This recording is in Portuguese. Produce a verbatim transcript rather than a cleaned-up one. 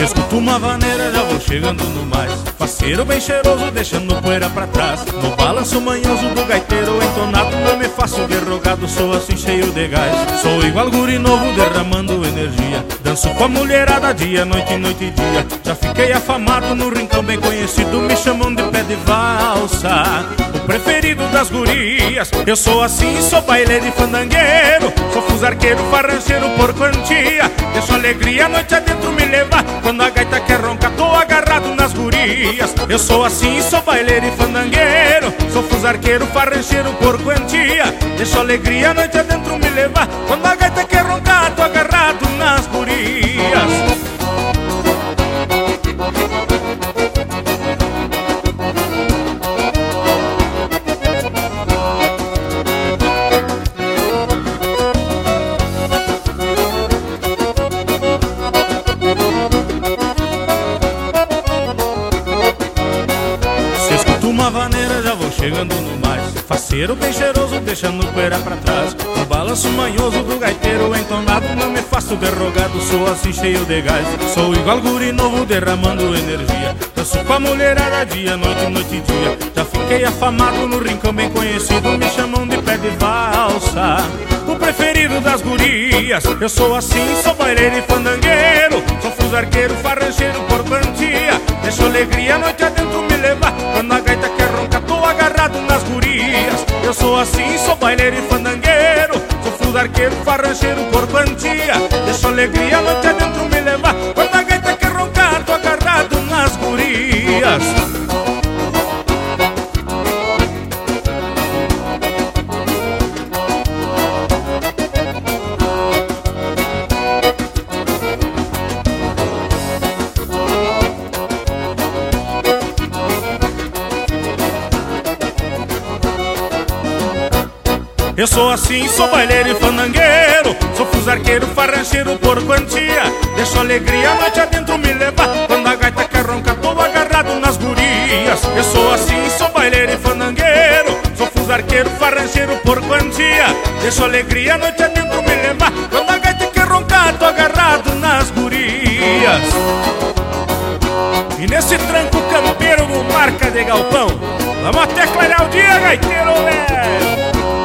Se escuto uma vaneira já vou chegando no mais. Faceiro bem cheiroso deixando poeira pra trás. No balanço manhoso do gaiteiro entonado, não me faço derrogado, sou assim cheio de gás. Sou igual guri novo derramando energia. Danço com a mulherada dia, noite, noite e dia. Já fiquei afamado no rincão bem conhecido, me chamam de pé de valsa, o preferido das gurias. Eu sou assim, sou baileiro e fandangueiro, sou fusarqueiro, farrancheiro por quantia. Deixo alegria a noite adentro me levar, quando a gaita quer roncar tô agarrado nas gurias. Eu sou assim, sou baileiro e fandangueiro, sou fusarqueiro, farrancheiro por quantia. Deixo alegria a noite adentro me levar, quando a gaita quer roncar tô agarrado nas gurias. Uma vaneira já vou chegando no mais. Faceiro bem cheiroso deixando poeira pra trás. No balanço manhoso do gaiteiro entonado, não me faço derrogado, sou assim cheio de gás. Sou igual guri novo derramando energia. Danço com a mulherada dia, noite, noite e dia. Já fiquei afamado no rincão bem conhecido, me chamam de pé de valsa, o preferido das gurias. Eu sou assim, sou baileiro e fandangueiro, sou fusarqueiro, farrancheiro por quantia. Deixo alegria a noite adentro me levar, quando a gaita quer roncar tô agarrado nas gurias. Eu sou assim, sou baileiro e fandangueiro, sou fusarqueiro, farrancheiro por quantia. Deixo alegria a noite adentro me levar, quando a gaita quer roncar tô agarrado nas gurias. Eu sou assim, sou baileiro e fandangueiro, sou fusarqueiro, farrancheiro por quantia. Deixo alegria a noite adentro me levar, quando a gaita quer roncar tô agarrado nas gurias. Eu sou assim, sou baileiro e fandangueiro, sou fusarqueiro, farrancheiro por quantia. Deixo alegria a noite adentro me levar, quando a gaita quer roncar tô agarrado nas gurias. E nesse tranco campeiro do Marca de Galpão, vamos até clarear o dia, gaiteiro velho.